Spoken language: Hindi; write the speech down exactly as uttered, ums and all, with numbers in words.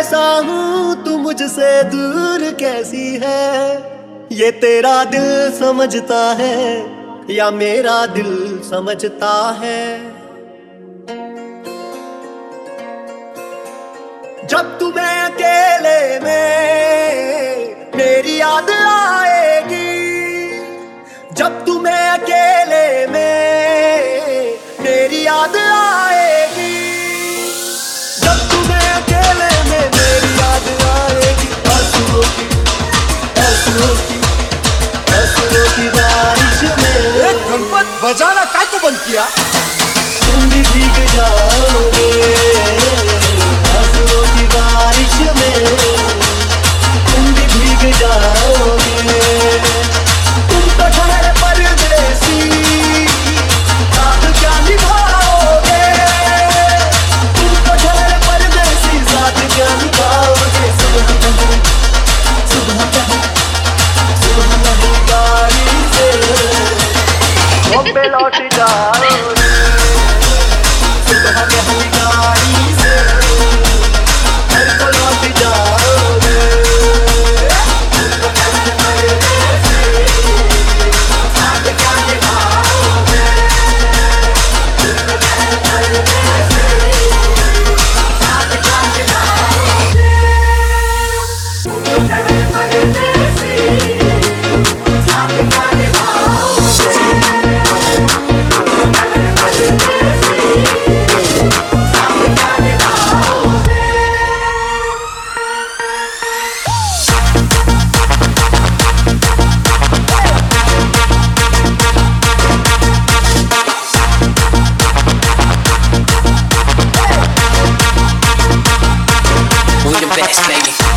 कैसा हूँ, तू मुझसे दूर कैसी है। ये तेरा दिल समझता है या मेरा दिल समझता है। जब तुम्हें अकेले में मेरी याद आएगी, जब तुम्हें अकेले में मेरी याद आएगी, जब तुम्हें अकेले में मेरी याद आएगी। आंसुओं की आंसुओं की आंसुओं की बारिश में एक गणपत बजाना काय को बंद किया? तुम भी भीग जाओगे आंसुओं की बारिश में, तुम भी भीग जाओगे। तुम तो ठहरे परदेसी, साथ क्या निभाओगे। तुम तो ठहरे परदेसी, साथ क्या निभाओगे। सुबह पहले सुबह पहले सुबह पहले गाड़ी से घूम पे लौट जाओगे। सुबह पहली गाड़ी से घर को लौट जाओगे। साथ क्या निभाओगे। साथ क्या निभाओगे। साथ क्या We the best, baby.